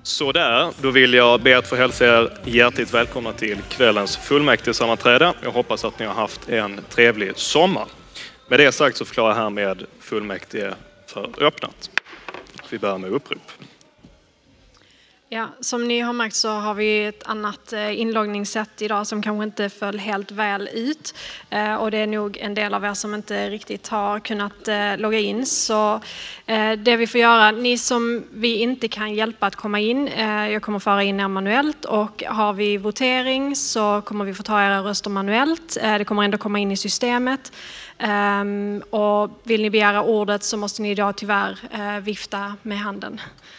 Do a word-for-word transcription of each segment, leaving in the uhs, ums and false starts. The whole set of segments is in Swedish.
Så där, då vill jag be att få hälsa er hjärtligt välkomna till kvällens fullmäktigesammanträde. Jag hoppas att ni har haft en trevlig sommar. Med det sagt så förklarar jag härmed fullmäktige för öppnat. Vi börjar med upprop. Ja, som ni har märkt så har vi ett annat inloggningssätt idag som kanske inte föll helt väl ut. Och det är nog en del av er som inte riktigt har kunnat logga in. Så det vi får göra, ni som vi inte kan hjälpa att komma in, jag kommer föra in er manuellt. Och har vi votering så kommer vi få ta era röster manuellt. Det kommer ändå komma in i systemet. Och vill ni begära ordet så måste ni idag tyvärr vifta med handen.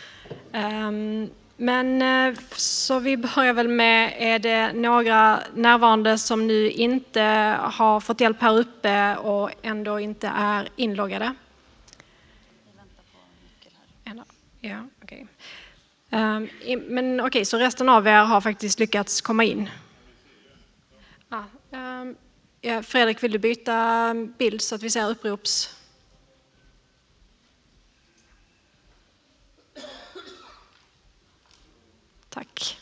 Men så vi börjar väl med, är det några närvarande som nu inte har fått hjälp här uppe och ändå inte är inloggade? Ja, okej. Okay. Men okej, okay, så resten av er har faktiskt lyckats komma in. Ah, ja, Fredrik, vill du byta bild så att vi ser upprops? Tack.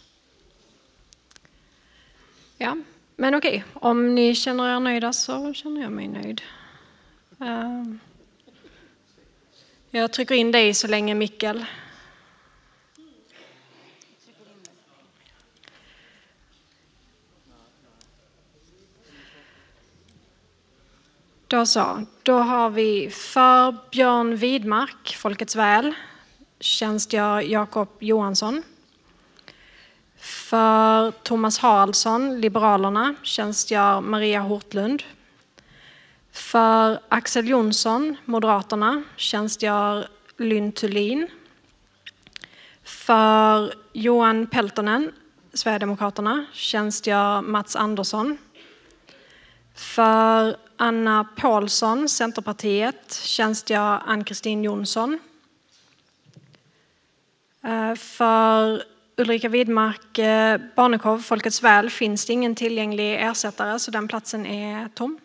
Ja, men okej. Om ni känner er nöjda så känner jag mig nöjd. Uh, jag trycker in dig så länge, Mikkel. Då så. Då har vi för Björn Widmark, Folkets väl, tjänstgör Jakob Johansson. För Thomas Haraldsson, Liberalerna, tjänstgör Maria Hortlund. För Axel Jonsson, Moderaterna, tjänstgör Lynn Thulin. För Johan Peltonen, Sverigedemokraterna, tjänstgör Mats Andersson. För Anna Paulsson, Centerpartiet, tjänstgör Ann-Kristin Jonsson. För Ulrika Widmark, Barnekow, Folkets väl, finns det ingen tillgänglig ersättare så den platsen är tom.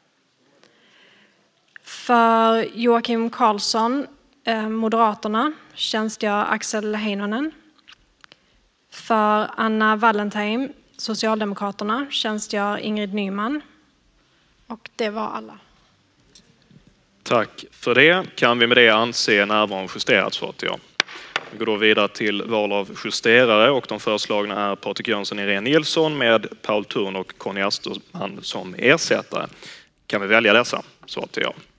För Joakim Karlsson, Moderaterna, tjänstgör Axel Heinonen. För Anna Wallentheim, Socialdemokraterna, tjänstgör Ingrid Nyman. Och det var alla. Tack för det. Kan vi med det anse närvaron justerat, så att jag. Vi går då vidare till val av justerare och de föreslagna är Patrik Jönsson, Irene Nilsson med Paul Thurn och Conny Asterman som ersättare. Kan vi välja dessa? Så att jag.